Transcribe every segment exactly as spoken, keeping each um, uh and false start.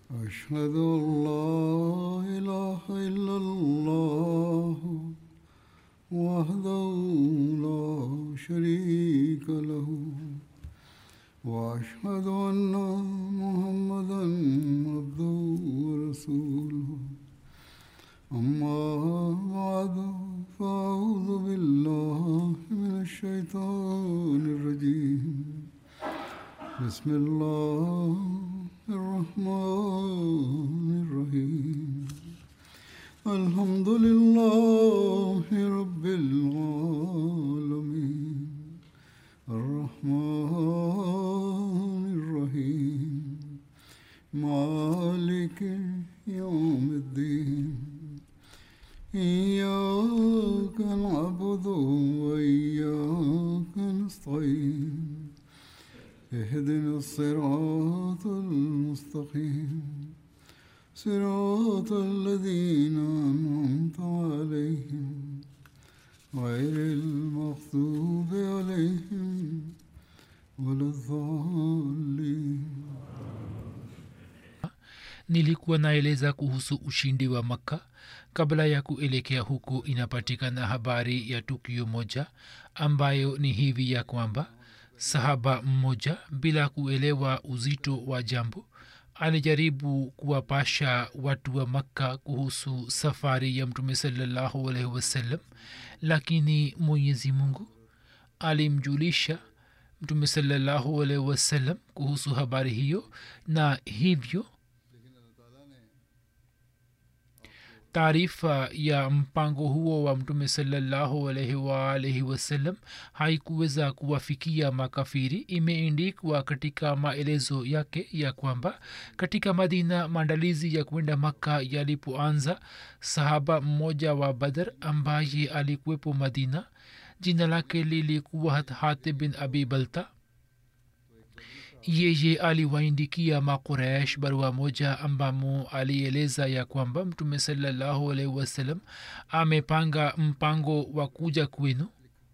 أشهد أن لا إله إلا الله وحده لا شريك له وأشهد أن محمدا عبده ورسوله أما بعد فأعوذ بالله من الشيطان الرجيم بسم الله الرحمن الرحيم الحمد لله رب العالمين الرحمن الرحيم مالك يوم الدين إياك نعبد وإياك نستعين اهدنا الصراط المستقيم صراط الذين أنعمت عليهم غير المغضوب عليهم ولا الضالين. Nilikuwa naeleza kuhusu ushindi wa Makka. Kabla ya kuelekea huko, inapatikana habari ya tukio moja ambayo ni hivi ya kwamba sahaba mmoja bila kuelewa uzito wa jambo alijaribu kuwapasha watu wa Makka kuhusu safari ya Mtume sallallahu alaihi wasallam, lakini Mwenyezi Mungu alimjulisha Mtume sallallahu alaihi wasallam kuhusu habari hiyo, na hivyo taarifa ya mpango huo wa Mtume sallallahu alaihi wa alihi wasallam haikuweza kuwafikia makafiri. Imeandikwa katika maelezo yake ya kwamba katika Madina maandalizi ya kwenda Makka yalipoanza, sahaba mmoja wa Badr ambaye alikuwepo Madina, jina lake lilikuwa Hatib bin Abi Balta. Yeye aliwaindikia Makuraish barua moja ambamo alieleza ya kwamba Mtume sallallahu alaihi wasallam amepanga mpango wa kuja kwenu.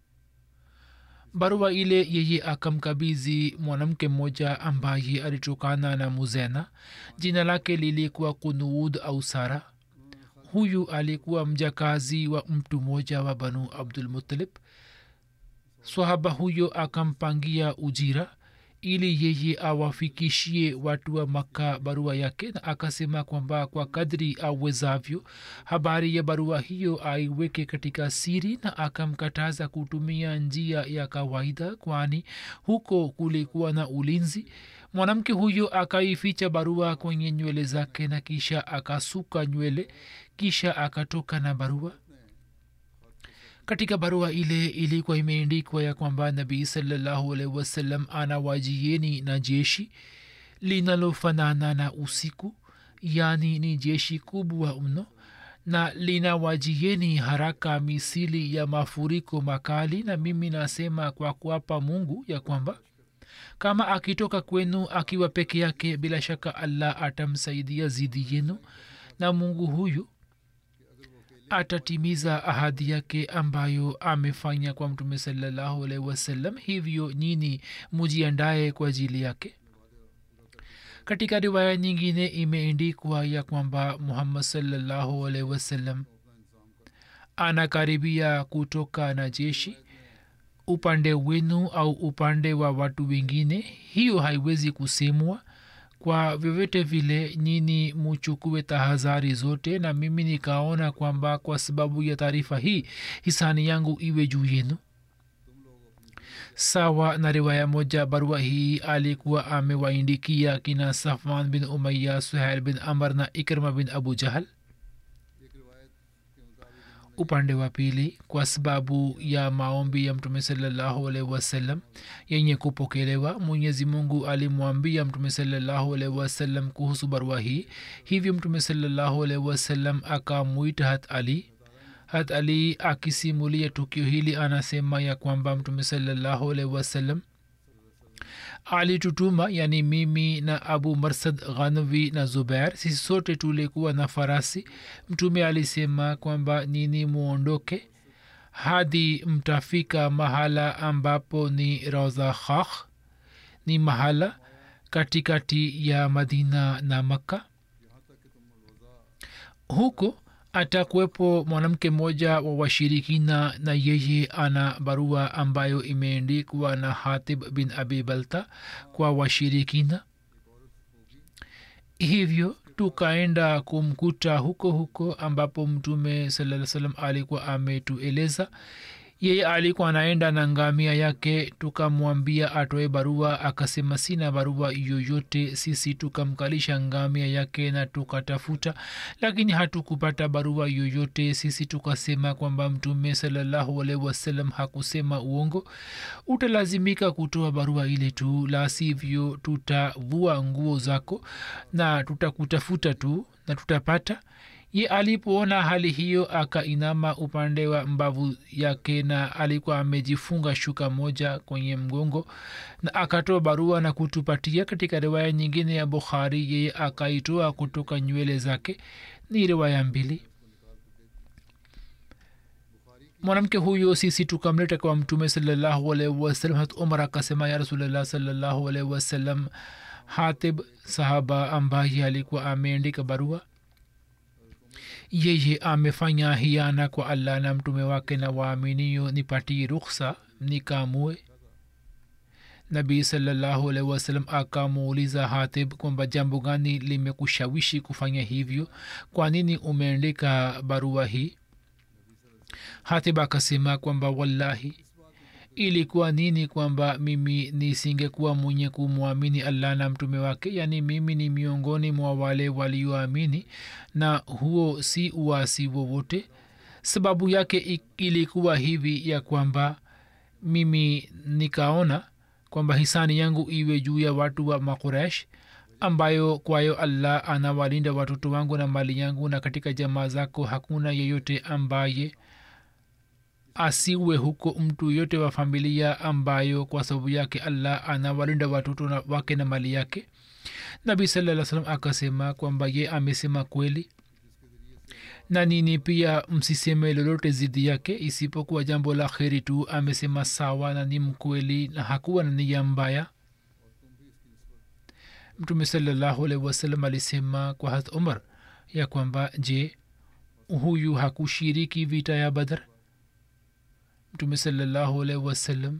Barua ile yeye akamkabidhi mwanamke mmoja ambaye alitokana na Muzena, jina lake lilikuwa Kunud au Sara. Huyu alikuwa mjakazi wa mtu mmoja wa Banu Abdul Muttalib. Swahaba huyo akampangia ujira ili yeye awafikishie watu wa Makka barua yake, na akasema kwamba kwa kadri awezavyo habari ya barua hiyo aiweke katika siri, na akamkataza kutumia njia ya kawaida kwani huko kulikuwa na ulinzi. Mwanamke huyo akaificha barua kwenye nywele zake na kisha akasuka nywele, kisha akatoka na barua. Katika barua ile ilikuwa imeandikwa ya kwamba Nabii sallallahu alaihi wasallam anawajieni na jeshi linalofanana na usiku, yani ni jeshi kubwa mno, na linawajieni haraka misili ya mafuriko makali. Na mimi nasema kwa kuapa Mungu ya kwamba kama akitoka kwenu akiwa peke yake, bila shaka Allah atamsaidia zidi yenu, na Mungu huyu atatimiza ahadi yake ambayo amefanya kwa Mtume sallallahu alaihi wasallam. Hivyo nyinyi mujiandae kwa ajili yake. Katika riwaya nyingine imeandikwa ya kwamba Muhammad sallallahu alaihi wasallam anakaribia kutoka na jeshi upande wenu au upande wa watu wengine. Hiyo haiwezi kusemwa. Kwa vyovyote vile nyinyi muchukue tahadhari zote, na mimi nikaona kwamba kwa sababu ya taarifa hii hisani yangu iwe juu yenu. Sawa na riwaya moja, barua hii alikuwa amewaindikia kina Safwan bin Umayya, Suhail bin Amr na Ikrima bin Abu Jahal. Upande wa pili, kwa sababu ya maombi ya Mtume sallallahu alaihi wasallam yenye kupokelewa, Mwenyezi Mungu alimwambia Mtume sallallahu alaihi wasallam kuhusu barua hii. Hivyo Mtume sallallahu alaihi wasallam akamuita Hat Ali. Hat Ali akisimulia tukio hili anasema ya kwamba Mtume sallallahu alaihi wasallam alitutuma, yani mimi na Abu Marsad Ghanvi na Zubair, sisi sote tulikuwa na farasi. Mtume alisema kwamba nini muondoke hadi mtafika mahala ambapo ni Rawza Khakh, ni mahala katikati ya Madina na Makka. huko atakuwepo mwanamke mmoja wa washirikina na yeye ana barua ambayo imeandikwa na Hatib bin Abi Balta kwa washirikina. Hivyo tukaenda kumkuta huko huko ambapo mtume sallallahu alaihi wasallam alikuwa ametueleza. Yeye alikuwa anaenda na ngamia yake. Tukamwambia atoe barua, akasema sina barua yoyote. Sisi tukamkalisha ngamia yake na tukatafuta, lakini hatukupata barua yoyote. Sisi tukasema kwamba mtume sallallahu alaihi wasallam hakusema uongo, utalazimika kutoa barua ile tu, la sivyo tutavua nguo zako na tutakutafuta tu na tutapata. Ye alipoona hali hiyo akainama upande wa mbavu yake na alikuwa amejifunga shuka moja kwenye mgongo na akatoa barua na kutupatia. Katika riwaya nyingine ya Bukhari yeye akaitoa kutoka nywele zake. Ni riwaya mbili. Mwanamke huyo sisi tukamleta kwa mtume sallallahu alaihi wasallam. Hat Umar akasema, ya Rasulullah sallallahu alaihi wasallam, Hatib sahaba ambaye alikuwa ameandika barua, yeye amefanya hiana kwa Allah na mtume wake na waaminio, nipatie rukhsa nikamue. Nabii sallallahu alaihi wasallam akamuuliza Hatib kwamba jambo gani limekushawishi kufanya hivyo, kwa nini umeandika barua hii? Hatib akasema kwamba wallahi ilikuwa nini kwamba mimi nisingekuwa mwenye kumwamini Allah na mtume wake, yani mimi ni miongoni mwa wale walioamini na huo si uasi wowote. Sababu yake ilikuwa hivi ya kwamba mimi nikaona kwamba hisani yangu iwe juu ya watu wa Makuresh ambayo kwayo Allah anawalinda watoto wangu na mali yangu, na katika jamaa zako hakuna yeyote ambaye asiwe huko mtu yote wa familia ambayo kwa sababu yake Allah anawalinda watoto wake na mali yake. Nabii sallallahu alaihi wasallam akasema kwamba ye amesema kweli, na nini pia msiseme lolote zidi yake isipokuwa jambo la kheri tu. Amesema sawa na ni mkweli na hakuwa na nia mbaya. Mtume sallallahu alaihi wasallam alisema kwa Hazrat Umar ya kwamba je, huyu hakushiriki vita ya Badr? Mtume sallallahu alaihi wasallam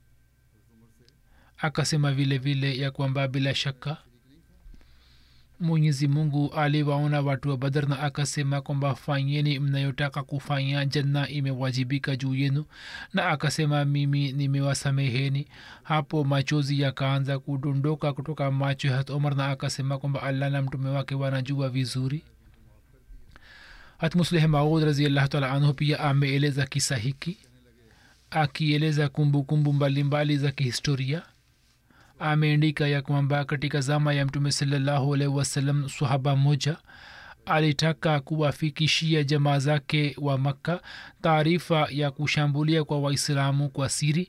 akasema vile vile ya kwamba bila shaka Mwenyezi Mungu aliwaona watu wa Badr na akasema kwamba fanyeni mnayotaka kufanya, janna imewajibika juu yenu, na akasema mimi nimewasameheni. Hapo machozi yakaanza kudondoka kutoka macho ya Umar na akasema kwamba Allah na mtume wake wanajua vizuri. Hat Musleh Maud radhiyallahu ta'ala anhu pia ameeleza kisa hiki akieleza kumbukumbu mbalimbali za kihistoria. Ameandika ya kwamba katika zama ya mtume sallallahu alaihi wasallam sahaba moja alitaka kuwafikishia jamaa zake wa Makka taarifa ya kushambulia kwa Waislamu kwa siri,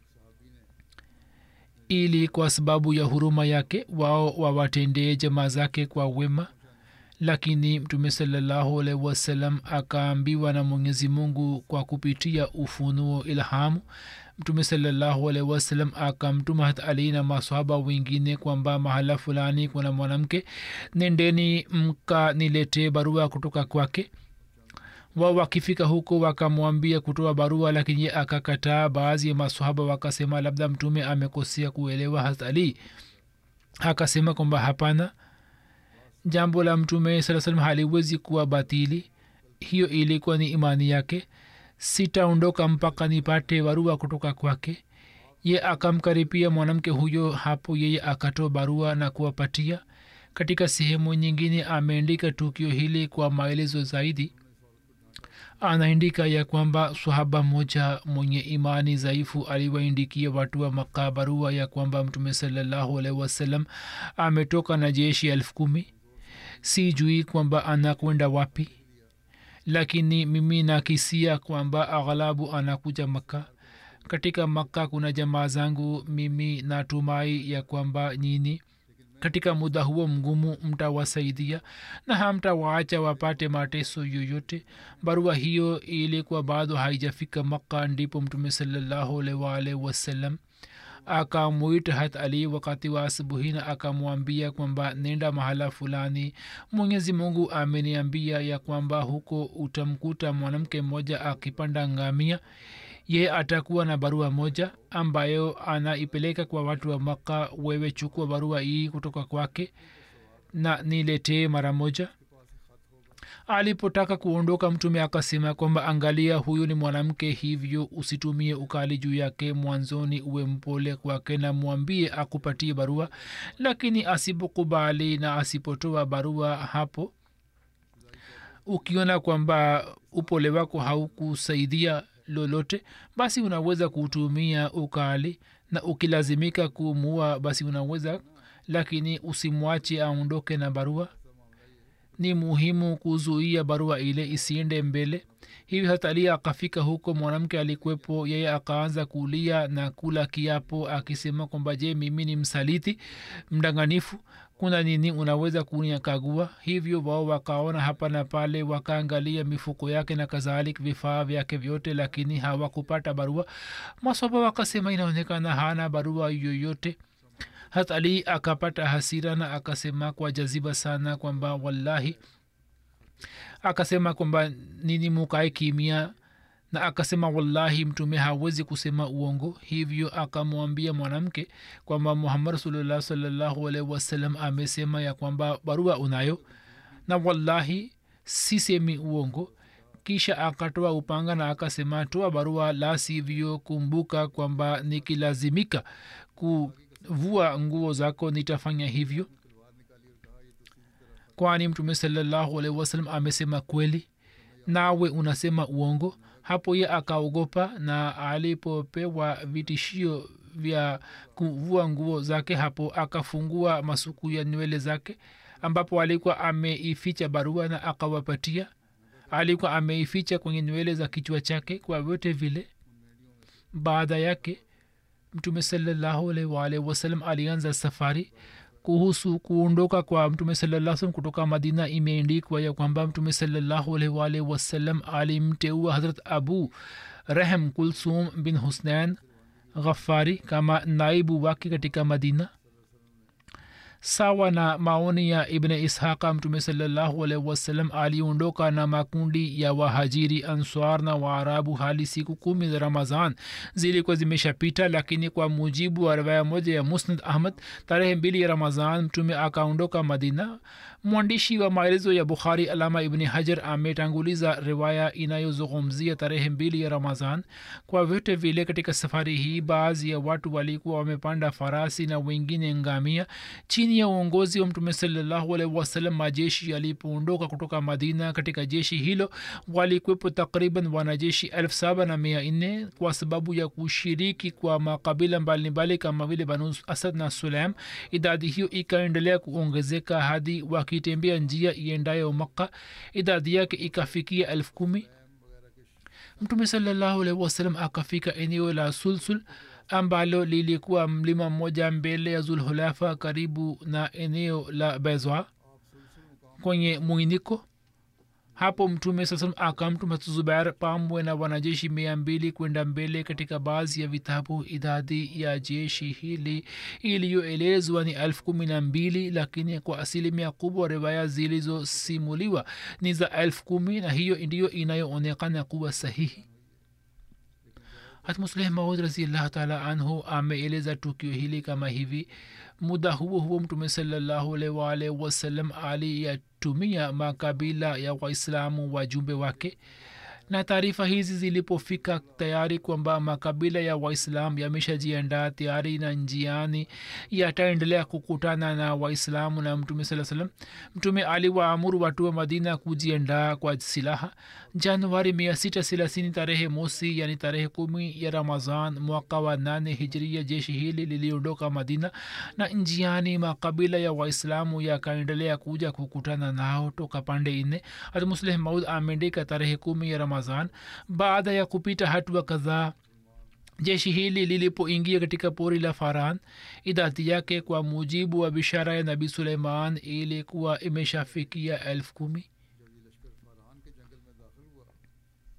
ili kwa sababu ya huruma yake wao wawatendee jamaa zake kwa wema. Lakini mtume sallallahu alaihi wasallam akaambiwa na Mwenyezi Mungu kwa kupitia ufunuo ilhamu. Mtume sallallahu alaihi wasallam akamtuma hata Ali na maswahaba wengine kwamba mahala fulani kuna mwanamke, nendeni mkanilete barua kutoka kwake. Wao wakifika huko wakamwambia kutoa barua, lakini yeye akakataa. Baadhi ya maswahaba wakasema labda mtume amekosea kuelewa. Hata Ali akasema kwamba hapana, jambo la mtume sallallahu alaihi wasallam haliwezi kuwa batili, hiyo ilikuwa ni imani yake. Sitaondoka mpaka nipate barua kutoka kwake. Ye akamkaribia mwanamke huyo, hapo yeye akatoa barua na kuwapatia. Katika sehemu nyingine ameandika tukio hili kwa maelezo zaidi. Anaandika ya kwamba sahaba moja mwenye imani dhaifu aliwaandikia watu wa Makka barua ya kwamba mtume sallallahu alaihi wasallam ametoka na jeshi elfu kumi. Sijui kwamba anakwenda wapi, lakini mimi nakisia kwamba aghalabu anakuja Makka. Katika Makka kuna jamaa zangu, mimi natumai ya kwamba nyinyi katika muda huo mgumu mtawasaidia na hamtawaacha wapate mateso yoyote. Barua hiyo ilikuwa bado haijafika Makka, ndipo mtume sallallahu alaihi wasallam akamwita hat ali wakati wa asubuhi na akamwambia kwamba nenda mahala fulani, mwenyezi mungu ameniambia ya kwamba huko utamkuta mwanamke mmoja akipanda ngamia, ye atakuwa na barua moja ambayo anaipeleka kwa watu wa Makka. Wewe chukua barua hii kutoka kwake na niletee mara moja. Alipotaka kuondoka, mtume akasema kwamba angalia, huyu ni mwanamke, hivyo usitumie ukali juu yake. Mwanzoni uwe mpole kwake na mwambie akupatie barua, lakini asipokubali na asipotoa barua, hapo ukiona kwamba upole wako haukusaidia lolote, basi unaweza kutumia ukali, na ukilazimika kumua basi unaweza, lakini usimwache aondoke na barua. Ni muhimu kuzuia barua ile isiende mbele. Hivi hata Ali akafika huko, mwanamke alikuwepo, yeye akaanza kulia na kula kiapo akisema kwamba je, mimi ni msaliti mdanganifu, kuna nini, unaweza kuniakagua? Hivyo wao wakaona hapa na pale, wakaangalia mifuko yake na kadhalika vifaa vyake vyote, lakini hawakupata barua. Maswahaba wakasema inaonekana hana barua yoyote. Hata Ali akapata hasira na akasema kwa jaziba sana kwamba wallahi, akasema kwamba nini mukae kimia, na akasema wallahi mtume hawezi kusema uongo. Hivyo akamwambia mwanamke kwamba Muhammad rasulullah sallallahu alaihi wasallam amesema ya kwamba barua unayo, na wallahi sisemi uongo. Kisha akatoa upanga na akasema toa barua, la sivyo kumbuka kwamba nikilazimika ku vua nguo zako nitafanya hivyo, kwani mtume sallallahu alaihi wasallam amesema kweli, nawe unasema uongo. Hapo ye akaogopa, na alipopewa vitishio vya kuvua nguo zake, hapo akafungua masuku ya nywele zake ambapo alikuwa ameificha barua na akawapatia. Alikuwa ameificha kwenye nywele za kichwa chake. Kwa vyote vile baada yake mtume sallallahu alaihi wasallam alianza safari. Kuhusu kuondoka kwa mtume sallallahu alaihi wasallam kutoka Madina, imeandikwa ya kwamba mtume sallallahu alaihi wasallam alimteua Hazrat Abu Rahm Kulsum bin Husnain Ghaffari kama naibu wake katika Madina. Sawa na maoni ya Ibn Ishaqa, mtume sallallahu alaihi wasallam aliondoka na makundi ya wahajiri, answar na waarabu hali siku kumi za Ramadhan zilikuwa zimeshapita. Lakini kwa mujibu wa riwaya moja ya Musnad Ahmad, tarehe mbili ya Ramadhan mtume akaondoka Madina. Mwandishi wa maelezo ya Bukhari Alama Ibn Hajar ametanguliza riwaya inayozungumzia tarehe mbili ya Ramadhan. Kwa vyote vile katika safari hii baadhi ya watu walikuwa wamepanda farasi na wengine ngamia. Chini ya uongozi wa mtume sallallahu alaihi wasallam, majeshi yalipoondoka kutoka Madina, katika jeshi hilo walikuwepo takriban wanajeshi elfu saba na mia nne. Kwa sababu ya kushiriki kwa makabila mbalimbali kama vile Banu Asad na Sulaim, idadi hiyo ikaendelea kuongezeka hadi wakitembea njia iendayo Makka idadi yake ikafikia elfu kumi. Mtume sallallahu alaihi wasallam akafika eneo la Sulsul ambalo lilikuwa mlima mmoja mbele ya Zulhulaifa karibu na eneo la Bezwa kwenye muiniko. Hapo mtume sasa akamtuma Zubair pamoja na wanajeshi mia mbili kwenda mbele. Katika baadhi ya vitabu idadi ya jeshi hili iliyoelezwa ni elfu kumi na mbili, lakini kwa asilimia kubwa riwaya zilizosimuliwa ni za elfu kumi, na hiyo ndiyo inayoonekana kuwa sahihi. Hat Musleh Maud radhiyallahu ta'ala anhu ameeleza tukio hili kama hivi: muda huo huo mtume sallallahu alaihi wasallam aliyatumia makabila ya Waislamu wajumbe wake, na taarifa hizi zilipofika tayari kwamba makabila ya Waislamu yameshajiandaa tayari na njiani yataendelea kukutana na Waislamu na mtume sallallahu alaihi wasallam, mtume aliwaamuru watu wa Madina kujiandaa kwa silaha. Januari mia sita thelathini tarehe mosi, yani tarehe kumi ya Ramadhan mwaka wa nane hijria, jeshi hili liliondoka Madina na njiani makabila ya Waislamu yakaendelea kuja kukutana nao toka pande nne. Hazrat Musleh Maud ameandika tarehe kumi ya Ramadhan, baada ya kupita hatua kadhaa, jeshi hili lilipoingia katika pori la Faran, idadi yake kwa mujibu wa bishara ya Nabii Suleiman ilikuwa imeshafikia elfu kumi.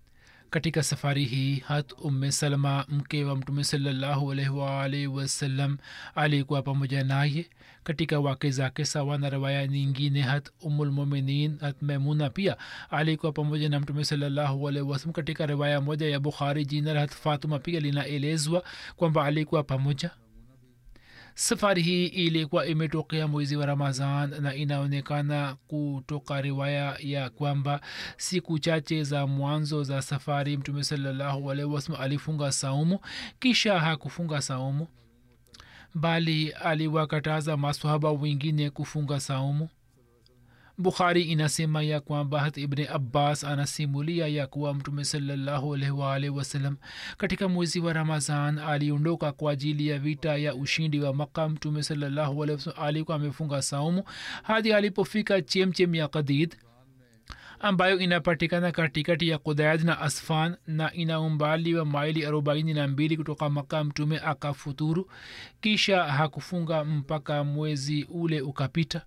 katika safari hii hat umme salma mke wa mtume sallallahu alaihi wa alihi wasallam alikuwa pamoja naye katika wake zake sawa na riwaya nyingine hat ummul mu'minin hat maimuna pia alikuwa pamoja na mtume sallallahu alaihi wasallam katika riwaya moja ya bukhari jina la hat fatuma pia linaelezwa kwamba alikuwa pamoja. safari hii ilikuwa imetokea mwezi wa Ramadhan na inaonekana kutoka riwaya ya kwamba siku chache za mwanzo za safari mtume sallallahu alaihi wasallam alifunga saumu kisha hakufunga saumu bali aliwakataza maswahaba wengine kufunga saumu. bukhari inasema ya kwamba hat ibn abbas anasimulia ya kuwa mtume sallallahu alaihi wasallam katika mwezi wa Ramadhan aliondoka kwa ajili ya vita ya ushindi wa Makka. mtume sallallahu alaihi wasallam alikuwa amefunga saumu hadi alipofika chemchem ya Qadid ambayo inapatikana katikati ya Qudayd na Asfan na ina umbali wa maili arobaini na mbili kutoka Makka. mtume akafuturu kisha hakufunga mpaka mwezi ule ukapita.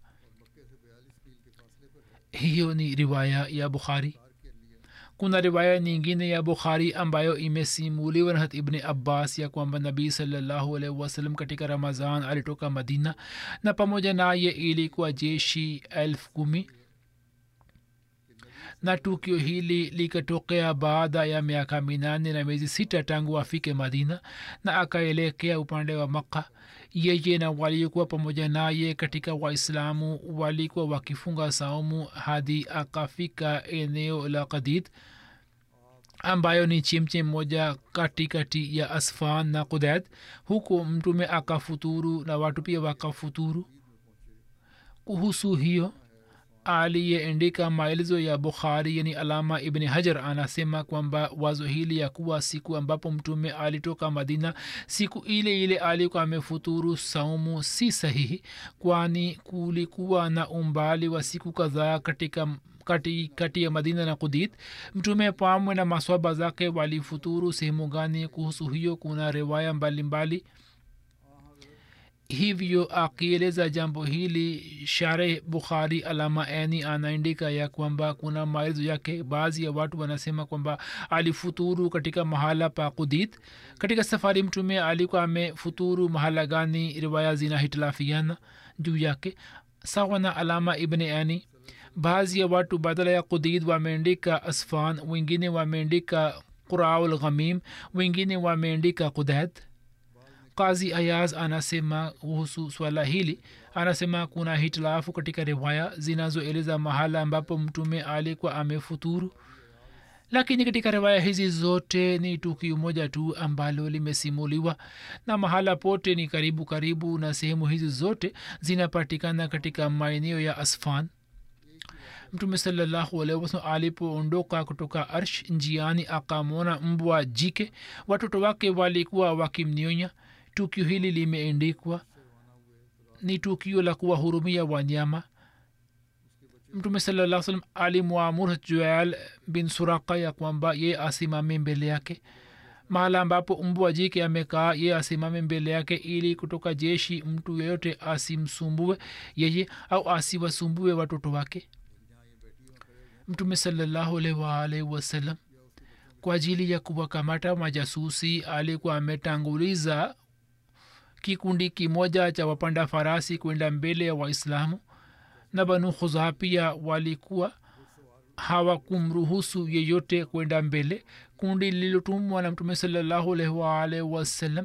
hiyo ni riwaya ya bukhari. kuna riwaya nyingine ya bukhari ambayo imesimuliwa na ibn abbas ya kwamba nabii sallallahu alaihi wasallam katika Ramadhan alitoka Madina na pamoja naye ilikuwa jeshi elfu kumi na tukio hili likatokea baada ya miaka minane na miezi sita tangu afike Madina na akaelekea upande wa Makka. yeye na walikuwa pamoja naye katika waislamu walikuwa wakifunga saumu hadi akafika eneo la Qadid ambayo ni chemchem moja katikati ya Asfan na Qudayd. huko mtume akafuturu na watu pia wakafuturu. kuhusu hiyo aliyeandika maelezo ya Bukhari yani Alama Ibn Hajar anasema kwamba wazo hili ya kuwa siku ambapo mtume alitoka Madina siku ile ile alikuwa amefuturu saumu si sahihi, kwani kulikuwa na umbali wa siku kadhaa katika kati, kati ya Madina na Qudit. mtume pamoja na maswahaba zake walifuturu sehemu gani? kuhusu hiyo kuna riwaya mbalimbali. hivyo akieleza jambo hili shareh Bukhari Alama Aini anaandika ya kwamba kuna maelezo yake. baadhi ya watu wanasema kwamba alifuturu katika mahala pa Qudit. katika safari mtume alikuwa amefuturu mahala gani? riwaya zinahitilafiana juu yake sawa na Alama Ibn Aini. baadhi ya watu badala ya Qudit wameandika Asfan, wengine wameandika Quraul Ghamim, wengine wameandika Qudayd. Qazi Ayaz anasema kuhusu swala hili, anasema kuna hitilafu katika riwaya zinazoeleza mahala ambapo mtume alikuwa amefuturu, lakini katika riwaya hizi zote ni tukio moja tu ambalo limesimuliwa na mahala pote ni karibu karibu, na sehemu hizi zote zinapatikana katika maeneo ya Asfan. mtume sallallahu alaihi wasallam alipoondoka kutoka Arsh, njiani akamwona mbwa jike. watoto wake walikuwa wakimnyonya. tukio hili limeandikwa ni tukio la kuwahurumia wanyama. mtume sallallahu alaihi wasallam alimwamuru Jual bin Suraka ya kwamba ye asimame mbele yake. mahala ambapo mbwa jike amekaa ye asimame mbele yake ili kutoka jeshi mtu yeyote asimsumbue yeye au asiwasumbue watoto wake. mtume sallallahu alaihi wasallam kwa ajili ya kuwakamata majasusi alikuwa ametanguliza kikundi kimoja cha wapanda farasi kwenda mbele ya Waislamu, na Banu Khuzaa pia walikuwa hawakumruhusu yeyote kwenda mbele. kundi lililotumwa na mtume sallallahu alaihi wasallam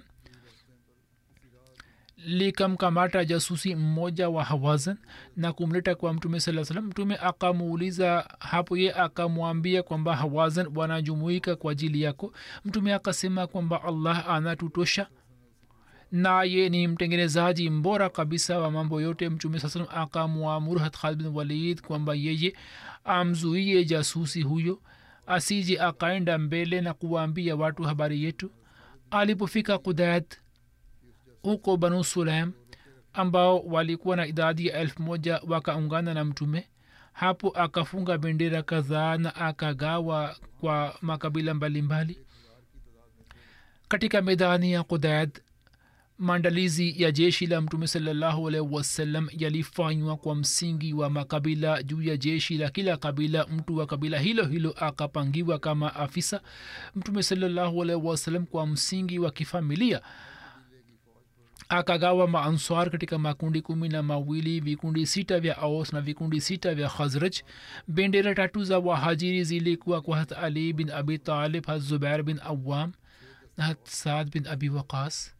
likamkamata jasusi mmoja wa Hawazin na kumleta kwa mtume sallallahu alaihi wasallam. mtume akamuuliza hapo, ye akamwambia kwamba Hawazin wanajumuika kwa ajili yako. mtume akasema kwamba Allah anatutosha naye ni mtengenezaji mbora kabisa wa mambo yote. mtume sallallahu alaihi wasallam akamwamuru Khalid bin Walid kwamba yeye amzuie jasusi huyo asije akaenda mbele na kuwaambia watu habari yetu. alipofika Qudayd huko, Banu Sulaim ambao walikuwa na idadi ya elfu moja wakaungana na mtume. hapo akafunga bendera kadhaa na akagawa kwa makabila mbalimbali. katika medani ya Qudayd maandalizi ya jeshi la mtume salallahu alaihi wasallam yalifanywa kwa msingi wa makabila juu ya jeshi la kila kabila. Mtu wa kabila hilo hilo akapangiwa kama afisa. mtume salallahu alaihi wasallam kwa msingi wa kifamilia akagawa maanswar katika makundi kumi na mawili, vikundi sita vya Aus na vikundi sita vya Khazraj. bendera tatu za wahajiri zilikuwa kwa Hazrat Ali bin Abi Talib, Hazrat Zubair bin Awam na Hazrat Saad bin Abi Waqas.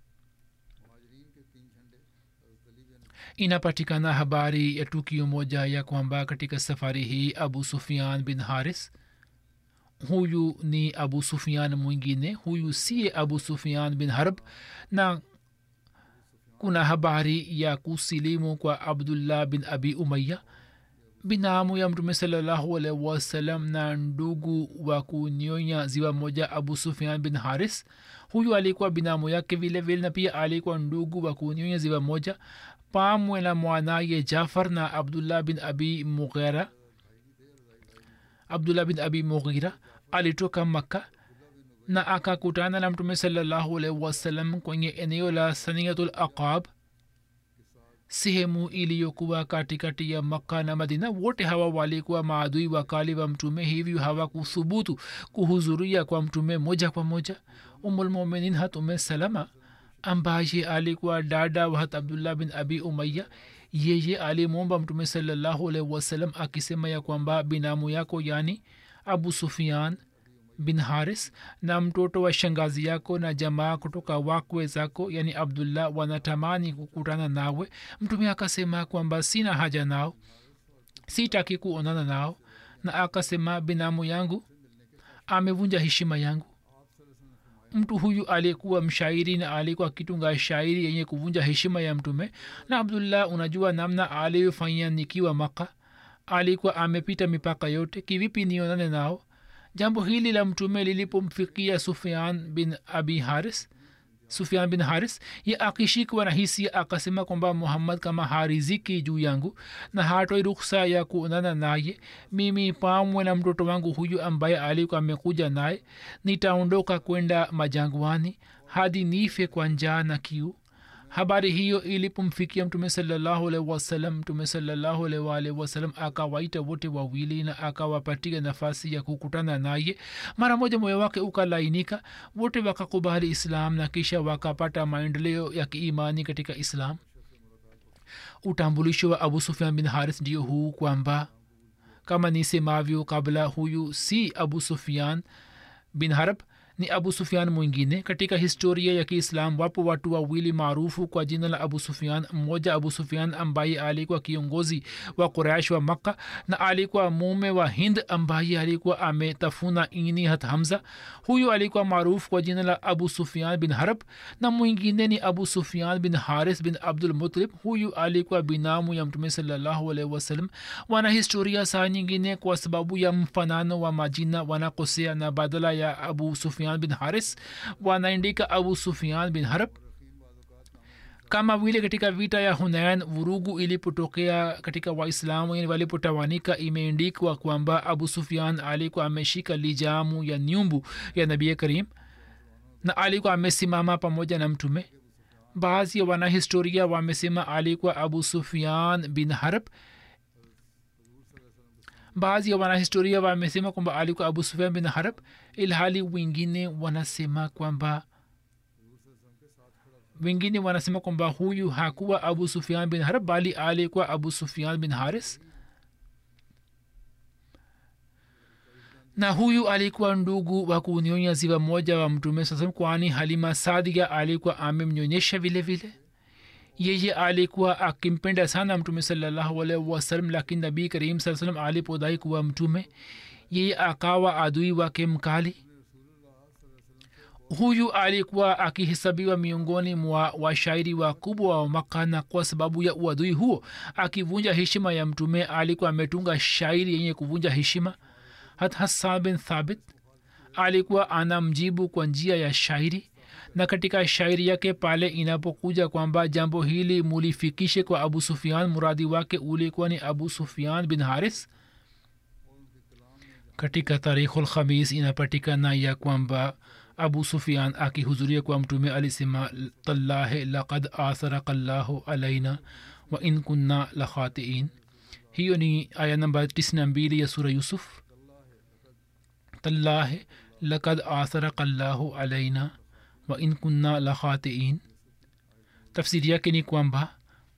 Inapatikana habari ya tukio moja ya kwamba katika safari hii Abu Sufyan bin Haris, huyu ni Abu Sufyan mwingine, huyu siye Abu Sufyan bin Harb, na kuna habari ya kusilimu kwa Abdullah bin Abi Umayya, binamu ya mtume sallallahu alaihi wasallam na ndugu wa kunyonya ziwa moja Abu Sufyan bin Haris. Huyu alikuwa binamu yake vile vile na pia alikuwa ndugu wa kunyonya ziwa moja pamwe na mwanaye Jafar na Abdullah bin Abi Mughira. Abdullah bin Abi Mughira alitoka Makka na akakutana na mtume sallallahu alaihi wasallam kwenye eneo la Saniyatul Aqab, sehemu iliyokuwa katikati ya Makka na Madina. Wote hawa walikuwa maadui wakali wa mtume, hivyo hawakuthubutu kuhudhuria kwa mtume moja kwa moja. Ummul Mu'minin Hat Umm Salama ambaye alikuwa dada wa Hat Abdullah bin Abi Umayya, yeye alimwomba mtume sallallahu alaihi wasallam akisema ya kwamba binamu yako yani Abu Sufyan bin Haris na mtoto wa shangazi yako na jamaa kutoka wakwe zako yani Abdullah wanatamani kukutana nawe. Mtume akasema kwamba sina haja nao, sitaki kuonana nao, na akasema binamu yangu amevunja heshima yangu. Mtu huyu alikuwa mshairi na alikuwa kitunga shairi yenye kuvunja heshima ya mtume. Na Abdullah, unajua namna aliyofanya nikiwa Makka, alikuwa amepita mipaka yote, kivipi nionane nao? Jambo hili la mtume lilipomfikia Sufyan bin Abi Haris, Sufyan bin Haris, ye akishikwa na hisia akasema kwamba Muhammad kama hariziki juu yangu na hatoi ruhusa ya kuonana naye, mimi pamwe na mtoto wangu huyu ambaye alikuwa amekuja naye nitaondoka kwenda majangwani hadi nife kwa njaa na kiu. Habari hiyo ilipomfikia mtume sallallahu alaihi wasallam, mtume sallallahu alaihi wasallam akawaita wote wawili na akawapatia nafasi ya kukutana naye. Mara moja moyo wake ukalainika, wote wakakubali Islam na kisha wakapata maendeleo ya kiimani katika Islam. Utambulisho wa Abu Sufyan bin Haris ndio huu kwamba kama nisemavyo kabla, huyu si Abu Sufyan bin Harb, ni Abu Sufyan mwingine. Katika historia ya Kiislam wapo watu wawili maarufu kwa jina la Abu Sufyan. Mmoja Abu Sufyan ambaye alikuwa kiongozi wa Quraysh wa Makka na alikuwa mume wa Hind ambaye alikuwa ametafuna ini Hat Hamza. Huyu alikuwa maarufu kwa jina la Abu Sufyan bin Harb. Na mwingine ni Abu Sufyan bin Haris bin Abdul Muttalib. Huyu alikuwa binamu ya mtume sallallahu alaihi wasallam. Wana historia saa nyingine kwa sababu ya mfanano wa majina wanakosea, na badala ya Abu Sufyan bin Haris wanaandika Abu Sufyan bin Harb. Kama vile katika vita ya Hunain vurugu ilipotokea katika Waislamu, yani walipotawanika, imeandikwa kwamba Abu Sufyan alikuwa ameshika lijamu ya nyumbu ya Nabii Karim na alikuwa amesimama pamoja na mtume. Baadhi ya wanahistoria wamesema alikuwa Abu Sufyan bin Harb. Baadhi ya wanahistoria wamesema kwamba alikuwa Abu Sufyan bin Harb, ilhali wengine wanasema kwamba wengine wanasema kwamba huyu hakuwa Abu Sufyan bin Harb bali alikuwa Abu Sufyan bin Haris. Na huyu alikuwa ndugu wa kunyonya ziwa moja wa mtume sasa, kwani Halima Saadia alikuwa amemnyonyesha vile vile. Yeye alikuwa akimpenda sana mtume sallallahu alaihi wasallam, lakini Nabii Karim sallallahu alaihi wasallam alipodai kuwa mtume, yeye akawa adui wake mkali. Huyu alikuwa akihesabiwa miongoni mwa washairi wakubwa wa Makka, na kwa sababu ya uadui huo akivunja heshima ya mtume alikuwa ametunga shairi yenye kuvunja heshima. Hata Hassan bin Thabit alikuwa anamjibu kwa njia ya shairi, na katika shairi yake pale inapokuja kwamba jambo hili mulifikishe kwa Abu Sufyan, muradi wake ulikuwa ni Abu Sufyan bin Haris. Katika Tarikhul Khamis inapatikana ya kwamba abu sufian akihudhuria kwa mtume alisema tallahi laqad atharaka llahu alaina wa in kunna la khatiin. hiyo ni aya namba tisini na mbili ya sura yusuf. tallahi laqad atharaka llahu alaina wa in kunna la khatiin. tafsiri yake ni kwamba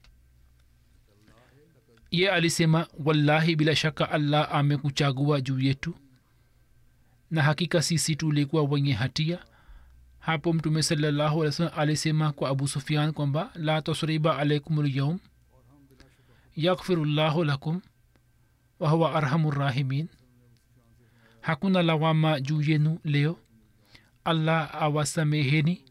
ye alisema wallahi bila shaka allah amekuchagua juu yetu na hakika sisi tulikuwa wenye hatia. hapo mtume sallallahu alaihi wasallam alisema kwa abu sufyan kwamba la tasriba alaikum lyawm yaghfiru llahu lakum wa huwa arhamur rahimin. hakuna lawama juu yenu leo, allah awasameheni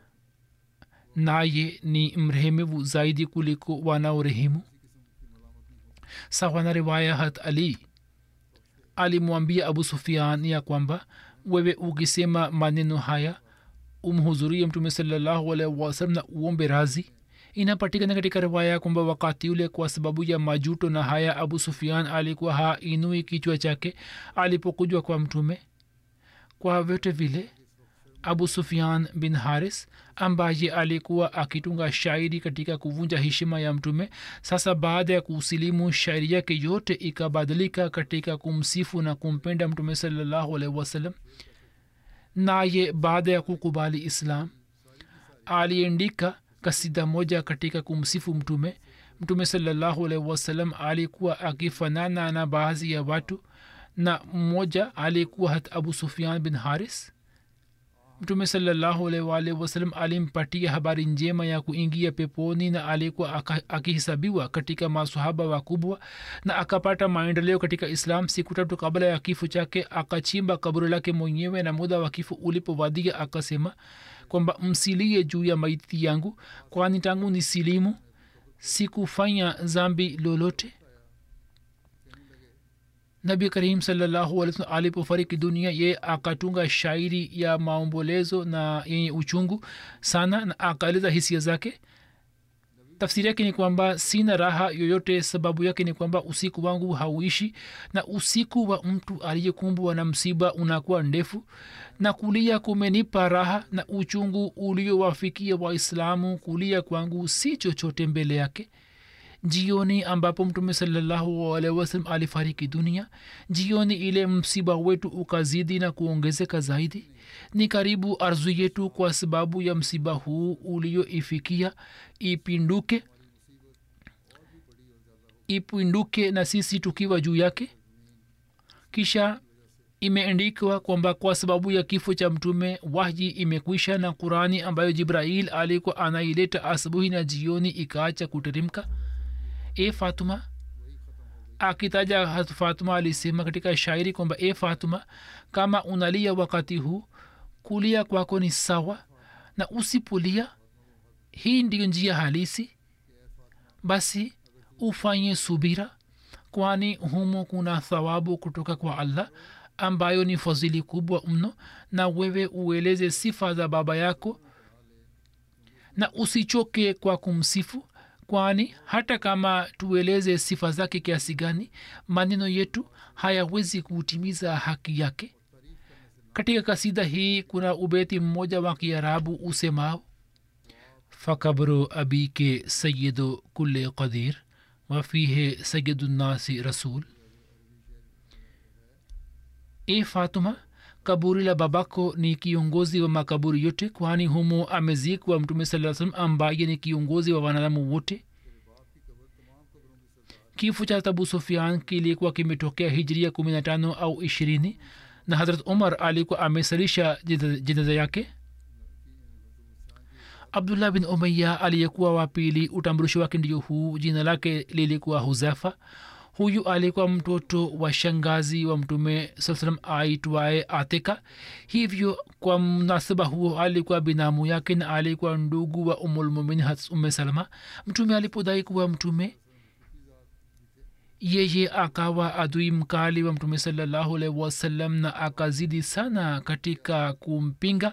naye ni mrehemevu zaidi kuliko wanaorehemu. sawa na riwaya hat ali alimwambia abu sufian ya kwamba wewe ukisema maneno haya umhudhurie mtume sallallahu alaihi wasallam na uombe razi. inapatikana katika riwaya kwamba wakati ule kwa sababu ya majuto na haya abu sufian alikuwa hainui kichwa chake alipokujwa kwa mtume. kwa vyote vile abu sufian bin haris ambaye alikuwa akitunga shairi katika kuvunja heshima ya mtume, sasa baada ya kusilimu shairi yake yote ikabadilika katika kumsifu na kumpenda mtume sallallahu alaihi wasallam. naye baada ya kukubali islam aliandika kasida moja katika kumsifu mtume. mtume sallallahu alaihi wasallam alikuwa akifanana na baadhi ya watu, na mmoja alikuwa hat abu sufian bin haris. mtume sallallahu alaihi wasallam alimpatia habari njema ya kuingia peponi na alikuwa akihesabiwa katika masahaba wakubwa na akapata maendeleo katika islam. siku tatu kabla ya kifo chake akachimba kaburi lake mwenyewe, na muda wa kifo ulipowadia akasema kwamba msilie juu ya maiti yangu, kwani tangu ni silimu sikufanya zambi lolote. nabi karim sallallahu alaihi wasallam alipofariki dunia ye akatunga shairi ya maombolezo na yenye uchungu sana na akaeleza hisia zake. tafsiri yake ni kwamba sina raha yoyote, sababu yake ni kwamba usiku wangu hauishi, na usiku wa mtu aliyekumbwa na msiba unakuwa ndefu, na kulia kumenipa raha, na uchungu uliowafikia waislamu kulia kwangu si chochote mbele yake. jioni ambapo mtume sallallahu alaihi wasallam alifariki dunia, jioni ile msiba wetu ukazidi na kuongezeka zaidi. ni karibu ardhi yetu kwa sababu ya msiba huu ulioifikia ipinduke ipinduke na sisi tukiwa juu yake. kisha imeandikwa kwamba kwa sababu ya kifo cha mtume wahyi imekwisha, na Qurani ambayo Jibrail alikuwa anaileta asubuhi na jioni ikaacha kuteremka. e Fatuma, akitaja hat Fatuma alisema katika shairi kwamba e Fatuma, kama unalia wakati huu, kulia kwako ni sawa na usipolia. hii ndiyo njia halisi, basi ufanye subira, kwani humo kuna thawabu kutoka kwa Allah ambayo ni fadhili kubwa mno. na wewe ueleze sifa za baba yako na usichoke kwa kumsifu, kwani hata kama tueleze sifa zake kiasi gani, maneno yetu hayawezi kutimiza haki yake. katika kasida hii kuna ubeti mmoja wa Kiarabu usemao fakabru abike sayyidu kulli qadir wa fihi sayyidu nasi rasul. e Fatuma, kaburi la babako ni kiongozi wa makaburi yote, kwani humo amezikwa mtume sallallahu alaihi wasallam ambaye ni kiongozi wa wanadamu wote. kifo cha Abu Sufyan kilikuwa kimetokea hijria kumi na tano au ishirini, na Hazrat Umar alikuwa amesalisha jinaza yake. Abdullah bin Umayya aliyekuwa wa pili, utambulisho wake ndio huu, jina lake lilikuwa Huzafa. huyu alikuwa mtoto wa shangazi wa mtume sallam aitwaye Atika. hivyo kwa mnasaba huo alikuwa binamu yake na alikuwa ndugu wa Ummul Mu'minin Hazrat Umm Salama. mtume alipodai kuwa mtume, yeye akawa adui mkali wa mtume sallallahu alaihi wasallam na akazidi sana katika kumpinga.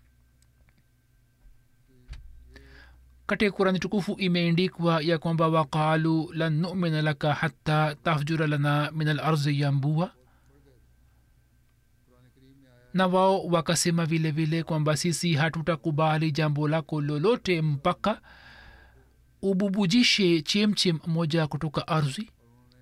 katika Qur'ani tukufu imeandikwa ya kwamba waqalu lan nu'mina laka hatta tafjura lana min al-ardi yanbuwa. na wao wakasema vile vile kwamba sisi hatutakubali jambo lako lolote mpaka ububujishe chemchem moja kutoka ardhi.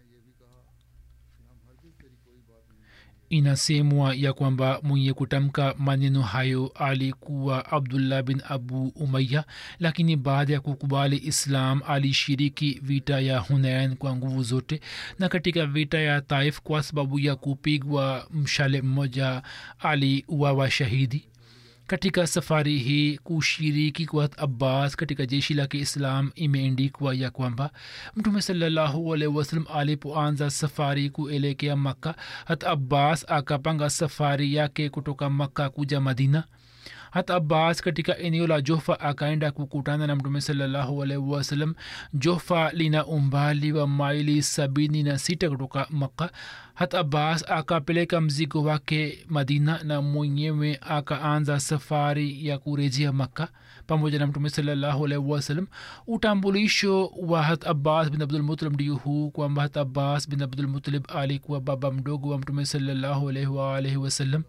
Inasemwa ya kwamba mwenye kutamka maneno hayo alikuwa abdullah bin abu umaya, lakini baada ya kukubali islam alishiriki vita ya hunain kwa nguvu zote, na katika vita ya taif kwa sababu ya kupigwa mshale mmoja aliuawa shahidi. Katika safari hii kushiriki kwa abbas katika jeshi la kiislam imeandikwa ya kwamba mtume sallallahu alaihi wasallam alipoanza safari kuelekea Makka, hat abbas akapanga safari yake kutoka Makka kuja Madina. hat abbas katika eneo la Jofa akaenda kukutana na mtume sallallahu alaihi wasallam. Jofa lina umbali wa maili sabini na sita kutoka Makka. hat abbas akapeleka mzigo wake Madina na mwenyewe akaanza safari ya kurejea Makka pamoja na mtume sallallahu alaihi wasallam. Utambulisho wa hat abbas bin abdul muttalib ndio huu kwamba hat abbas bin abdul muttalib alikuwa baba mdogo wa mtume sallallahu alaihi wasallam.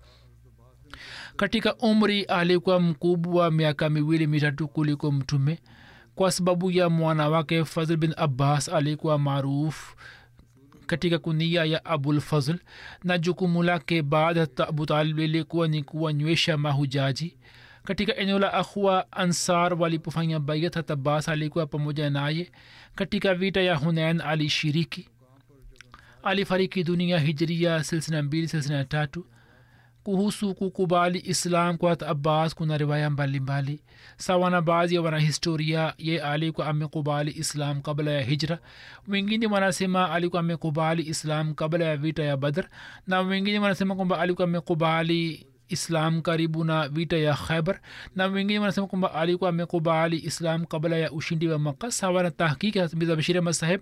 Katika umri alikuwa mkubwa miaka miwili mitatu kuliko mtume. Kwa sababu ya mwana wake Fazl bin Abbas alikuwa maarufu katika kunia ya Abul Fazl, na jukumu lake baada ya Abu Talib lilikuwa ni kuwanywesha mahujaji. Katika eneo la Akhwa, Ansar walipofanya bayat, hat Abbas alikuwa pamoja naye. Katika vita ya Hunain alishiriki. Alifariki dunia hijria silsina mbili silsina tatu. Kuhusu kukubali islam kwa hat Abbas kuna riwaya mbalimbali. Sawa na baadhi ya wanahistoria, ye alikuwa amekubali islam kabla ya hijra. Wengine wanasema alikuwa amekubali islam kabla ya vita ya Badr, na wengine wanasema kwamba alikuwa amekubali islam karibu na vita ya Khaybar, na wengine wanasema kwamba alikuwa amekubali islam kabla ya ushindi wa Makkah. Sawa na tahqiq ya Mirza Bashir Ahmad Sahib,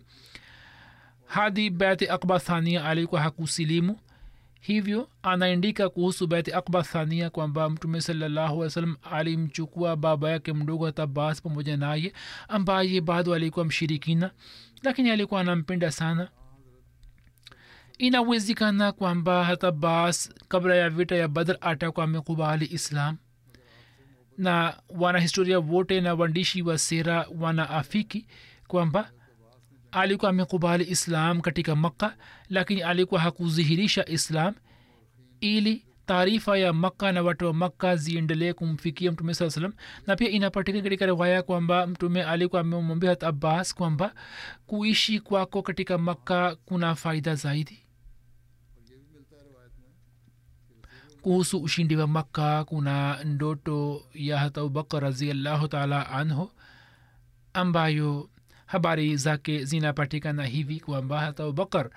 hadi Bait Aqaba Thania alikuwa hakusilimu. Hivyo anaandika kuhusu Bait Aqaba Thania kwamba mtume sallallahu alaihi wasallam alimchukua baba yake mdogo hat Abbas pamoja naye, ambaye bado alikuwa mshirikina, lakini alikuwa anampenda sana. Inawezekana kwamba hat Abbas kabla ya vita ya Badr atakuwa amekubali islam, na wanahistoria wote na waandishi wa sera wanaafiki kwamba alikuwa amekubali islam katika Makka, lakini alikuwa hakudhihirisha islam ili taarifa ya Makka na watu wa Makka ziendelee kumfikia mtume saa salam. Na pia inapatikana katika riwaya kwamba mtume alikuwa amemwambia hat Abbas kwamba kuishi kwako katika Makka kuna faida zaidi. Kuhusu ushindi wa Makka kuna ndoto ya hat Abubakar radhiyallahu ta'ala anhu, ambayo habari zake zinapatikana hivi kwamba hata Abubakar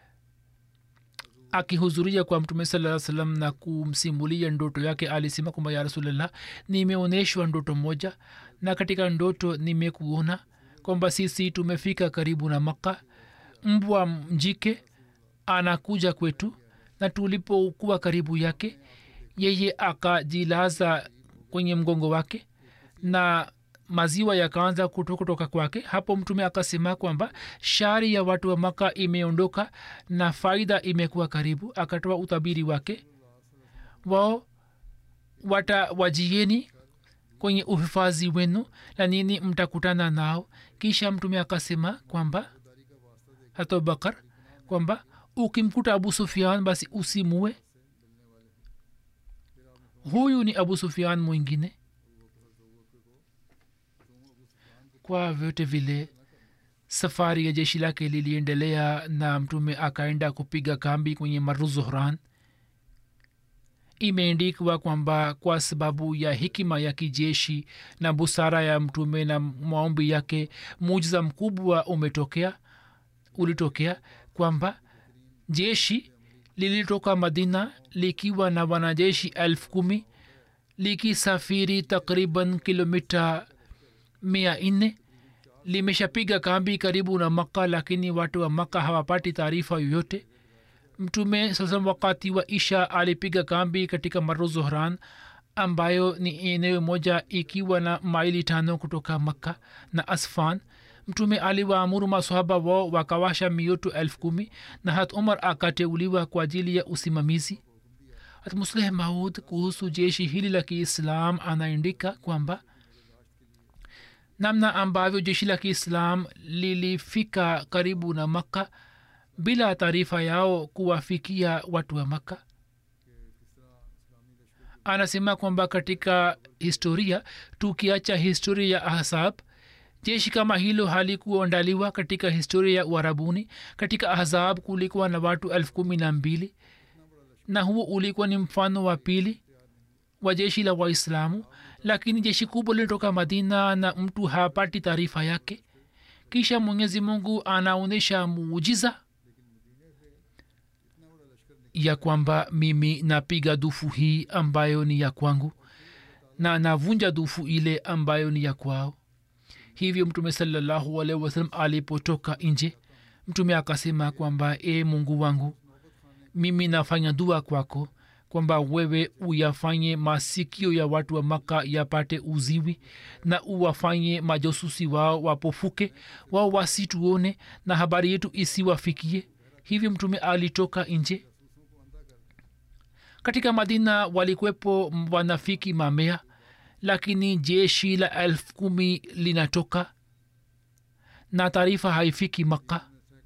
akihudhuria kwa mtume sallallahu alaihi wasallam na kumsimulia ndoto yake alisema kwamba ya Rasulullah, nimeonyeshwa ndoto moja, na katika ndoto nimekuona kwamba sisi tumefika karibu na Makka. Mbwa mjike anakuja kwetu, na tulipokuwa karibu yake yeye akajilaza kwenye mgongo wake na maziwa yakaanza kutoka kutoka kwake. Hapo mtume akasema kwamba shari ya watu wa Makka imeondoka na faida imekuwa karibu. Akatoa utabiri wake, wao watawajieni kwenye uhifadhi wenu na nini mtakutana nao. Kisha mtume akasema kwamba hata Abubakar kwamba ukimkuta Abu Sufyan basi usimue. Huyu ni Abu Sufyan mwingine. Kwa vyote vile safari ya jeshi lake liliendelea na mtume akaenda kupiga kambi kwenye Maru Zuhran. Imeandikwa kwamba kwa sababu ya hikima ya kijeshi na busara ya mtume na maombi yake, muujiza mkubwa umetokea ulitokea kwamba jeshi lilitoka Madina likiwa na wanajeshi elfu kumi likisafiri takriban kilomita mia nne. Limeshapiga kambi karibu na Makka, lakini watu wa Makka hawapati taarifa yoyote. Mtume sasa wakati wa Isha alipiga kambi katika Maru Zuhran, ambayo ni eneo moja ikiwa na maili tano kutoka Makka na Asfan. Mtume aliwaamuru masahaba wao wakawasha mioto elfu kumi na hat Umar akateuliwa kwa ajili ya usimamizi. hat musleh maud kuhusu jeshi hili la kiislam anaandika kwamba namna ambavyo jeshi la kiislam lilifika karibu na makka bila taarifa yao kuwafikia watu wa makka. Anasema kwamba katika historia, tukiacha historia ya ahzab, jeshi kama hilo halikuandaliwa katika historia ya Uarabuni. Katika ahzab kulikuwa na watu elfu kumi na mbili na huo ulikuwa ni mfano wa pili wa jeshi la Waislamu, lakini jeshi kubwa lilitoka Madina na mtu hapati taarifa yake. Kisha Mwenyezi Mungu anaonyesha muujiza ya kwamba mimi napiga dufu hii ambayo ni ya kwangu na navunja dufu ile ambayo ni ya kwao. Hivyo Mtume sallallahu alaihi wasallam alipotoka nje, Mtume akasema kwamba e Mungu wangu, mimi nafanya dua kwako kwamba wewe uyafanye masikio ya watu wa Maka yapate uziwi na uwafanye majasusi wao wapofuke, wao wasituone na habari yetu isiwafikie. Hivyo Mtume alitoka nje. Katika Madina walikuwepo wanafiki mamea, lakini jeshi la elfu kumi linatoka na taarifa haifiki Makka.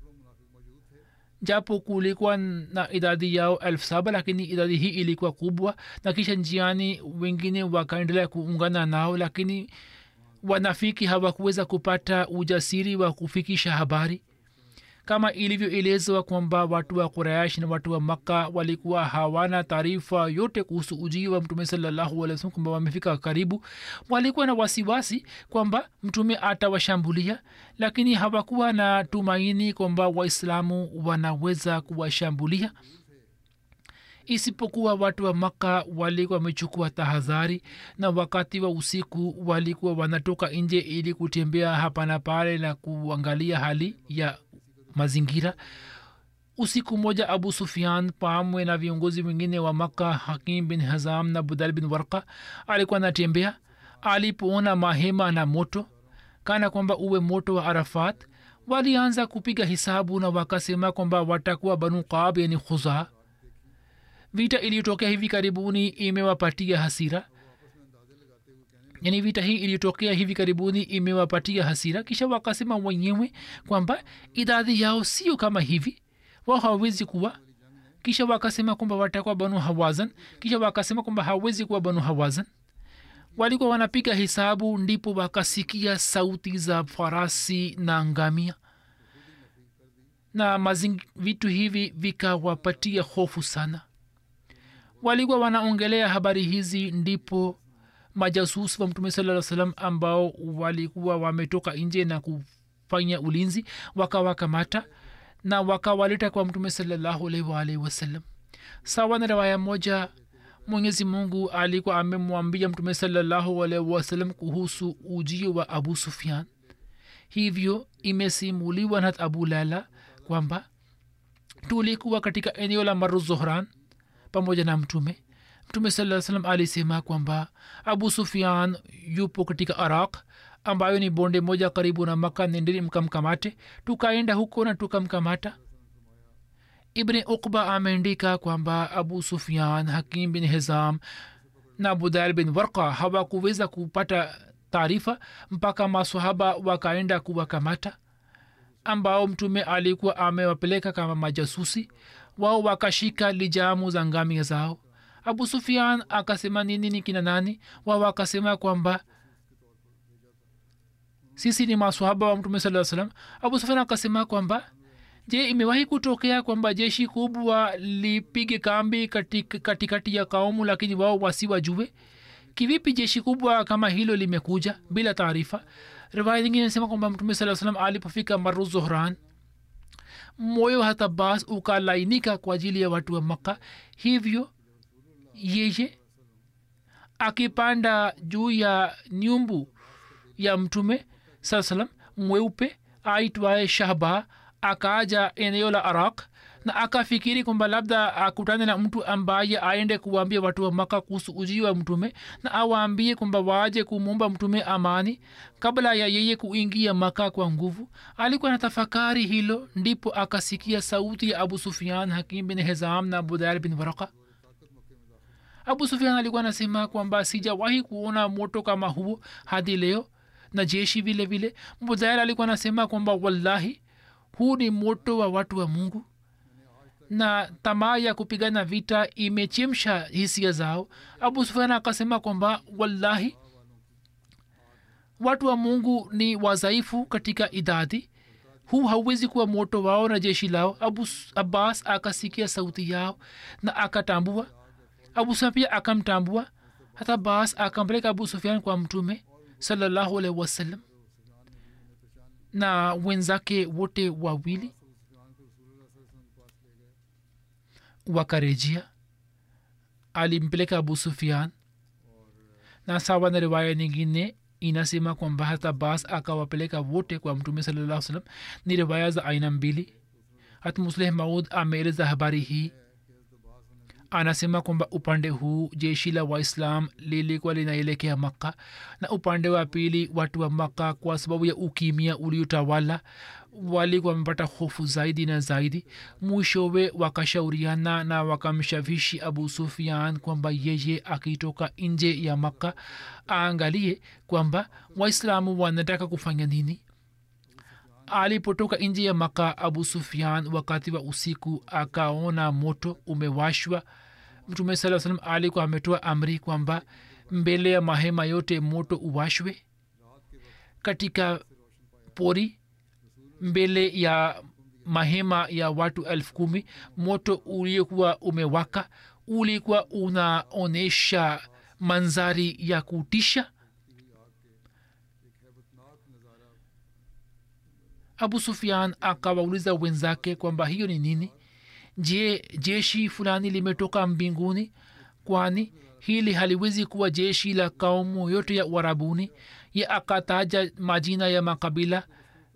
Japo kulikuwa na idadi yao elfu saba, lakini idadi hii ilikuwa kubwa, na kisha njiani wengine wakaendelea kuungana nao, lakini wanafiki hawakuweza kupata ujasiri wa kufikisha habari. Kama ilivyoelezwa kwamba watu wa Quraysh na watu wa Makka walikuwa hawana taarifa yote kuhusu ujio wa Mtume sallallahu alaihi wasallam, kwamba wamefika karibu. Walikuwa na wasiwasi kwamba Mtume atawashambulia, lakini hawakuwa na tumaini kwamba Waislamu wanaweza kuwashambulia. Isipokuwa watu wa Makka walikuwa wamechukua tahadhari, na wakati wa usiku walikuwa wanatoka nje ili kutembea hapa na pale na kuangalia hali ya mazingira. Usiku moja Abu Sufyan pamoja na viongozi wengine wa Makka, Hakim bin Hizam na Budal bin Warqa, alikuwa anatembea. Alipoona mahema na moto kana kwamba uwe moto wa Arafat, walianza kupiga hisabu na wakasema kwamba watakuwa Banu Qab, yani Khuzaa. Vita iliyotokea hivi karibuni imewapatia hasira, yani vita hii ilitokea hivi karibuni imewapatia hasira. Kisha wakasema wenyewe kwamba idadi yao sio kama hivi, wao hawezi kuwa. Kisha wakasema kwamba watakuwa Banu Hawazan. Kisha wakasema kwamba hawezi kuwa Banu Hawazan. Walikuwa wanapiga hisabu, ndipo wakasikia sauti za farasi na ngamia, na mazing, vitu hivi vikawapatia hofu sana. Walikuwa wanaongelea habari hizi, ndipo majasusi wa Mtume sallallahu alaihi wasallam ambao walikuwa wametoka nje na kufanya ulinzi wakawakamata na wakawaleta kwa Mtume sallallahu alaihi wasallam. Sawa na riwaya moja, Mwenyezi Mungu alikuwa amemwambia Mtume sallallahu alaihi wasallam kuhusu ujio wa Abu Sufyan. Hivyo imesimuliwa na Abu Lala kwamba tulikuwa katika eneo la Maru Zuhran pamoja na Mtume. Mtume sallallahu alaihi wasallam alisema kwamba Abu Sufyan yupo katika Iraq, ambayo ni bonde moja karibu na Makka, nendeni mkamkamate. Tukaenda huko na tukamkamata. Ibn Uqba ameandika kwamba Abu Sufyan, Hakim bin Hizam na Budal bin Warqa hawakuweza kupata taarifa mpaka maswahaba wakaenda kuwakamata, ambao Mtume alikuwa amewapeleka kama majasusi. Wao wakashika lijamu za ngamia zao. Abu Sufyan akasema, nini ni kina nani? Wao wakasema kwamba sisi ni maswahaba wa Mtume sallallahu alaihi wasallam. Abu Sufyan akasema kwamba je, imewahi kutokea kwamba jeshi kubwa lipige kambi katikati katika ya kaumu, lakini wao wasiwajue? Kivipi jeshi kubwa kama hilo limekuja bila taarifa? Riwaya nyingine inasema kwamba Mtume sallallahu alaihi wasallam alipofika Maru Zuhran, moyo hata bas ukalainika kwa ajili ya watu wa Makka. Hivyo yeye akipanda juu ya nyumbu ya Mtume sallallahu alaihi wasallam mweupe aitwaye Shahba, akaja eneo la Iraq na akafikiri kwamba labda akutane na mtu ambaye aende kuwaambia watu wa Makka kuhusu ujio wa Mtume na awaambie kwamba waje kumwomba Mtume amani kabla ya yeye kuingia Makka kwa nguvu. Alikuwa na tafakari hilo, ndipo akasikia sauti ya Abu Sufyan, Hakim bin Hizam na Budayr bin Warqa. abu sufian alikuwa anasema kwamba sijawahi kuona moto kama huo hadi leo na jeshi vile vile. Budhail alikuwa anasema kwamba wallahi huu ni moto wa watu wa mungu na tamaa ya kupigana vita imechemsha hisia zao. abu sufian akasema kwamba wallahi watu wa mungu ni wazaifu katika idadi, huu hauwezi kuwa moto wao na jeshi lao. abu abbas akasikia sauti yao na akatambua. abu sufian pia akamtambua. hata abbas akampeleka abu sufian kwa mtume sallallahu alaihi wasallam na wenzake wote wawili wakarejea. alimpeleka abu sufian na sawa na riwaya nyingine inasema kwamba hata abbas akawapeleka wote kwa mtume sallallahu alaihi wasallam. ni riwaya za aina mbili. hata musleh maud ameeleza habari hii, anasema kwamba upande huu jeshi la waislam lilikuwa linaelekea makka na upande wa pili watu wa makka kwa sababu ya ukimia uliotawala walikuwa wamepata hofu zaidi na zaidi. mwishowe wakashauriana na wakamshawishi abu sufian kwamba yeye akitoka nje ya makka aangalie kwamba waislamu wanataka kufanya nini. alipotoka nje ya makka abu sufian wakati wa usiku akaona moto umewashwa. mtume saa salam alikuwa ametoa amri kwamba mbele ya mahema yote moto uwashwe. katika pori mbele ya mahema ya watu elfu kumi moto uliokuwa umewaka ulikuwa unaonyesha manzari ya kutisha. abu sufian akawauliza wenzake kwamba hiyo ni nini? je jeshi fulani limetoka mbinguni? kwani hili haliwezi kuwa jeshi la kaumu yote ya uarabuni. ye akataja majina ya makabila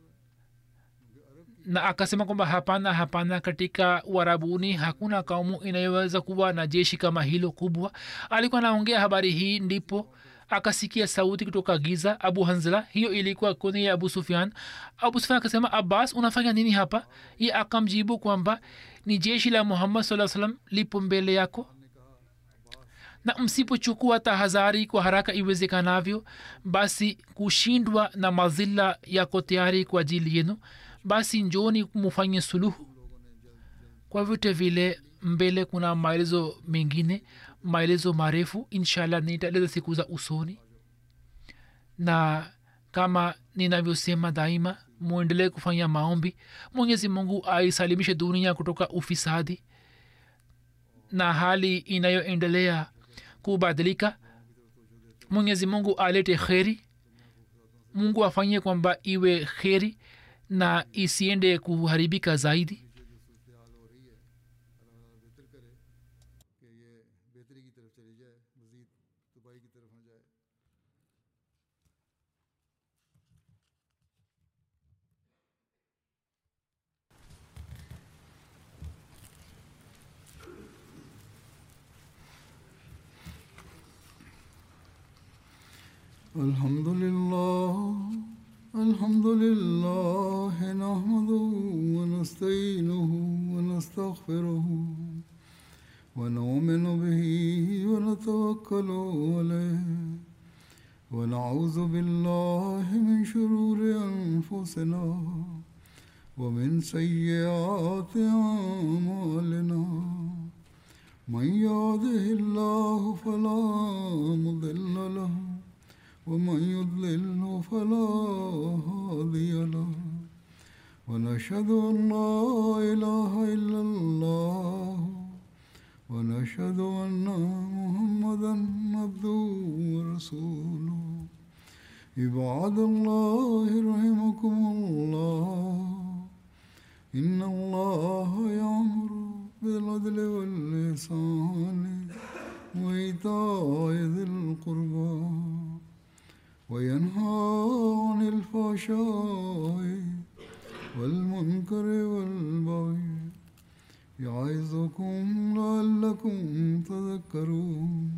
na akasema kwamba hapana hapana, katika uarabuni hakuna kaumu inayoweza kuwa na jeshi kama hilo kubwa. alikuwa anaongea habari hii ndipo akasikia sauti kutoka giza, abu hanzala. hiyo ilikuwa kuni ya abu sufian. abu sufian akasema, abbas unafanya nini hapa? ye akamjibu kwamba ni jeshi la muhammad sallallahu alaihi wasallam lipo mbele yako, na msipochukua tahadhari kwa haraka iwezekanavyo basi kushindwa na mazila yako tayari kwa ajili yenu. basi njoni mufanye suluhu. kwa vyote vile mbele kuna maelezo mengine, maelezo marefu inshallah nitaeleza siku za usoni. na kama ninavyosema daima, muendelee kufanya maombi mwenyezi mungu aisalimishe dunia kutoka ufisadi na hali inayoendelea kubadilika. mwenyezi mungu alete kheri, mungu afanye kwamba iwe kheri na isiende kuharibika zaidi. الحمد لله الحمد لله نحمده ونستعينه ونستغفره ونؤمن به ونتوكل عليه ونعوذ بالله من شرور أنفسنا ومن سيئات أعمالنا. من يهده الله فلا مضل له ومن يضلل فلا هادي له ونشهد أن لا إله إلا الله ونشهد أن محمدا عبده ورسوله. عباد الله رحمكم الله، إن الله يأمر بالعدل والإحسان وإيتاء ذي القربى وينهى عن الفحشاء والمنكر والبغي يعظكم لعلكم تذكرون.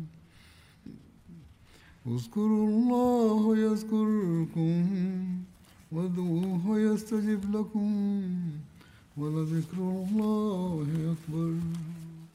اذكروا الله يذكركم وادعوه يستجب لكم ولذكر الله أكبر.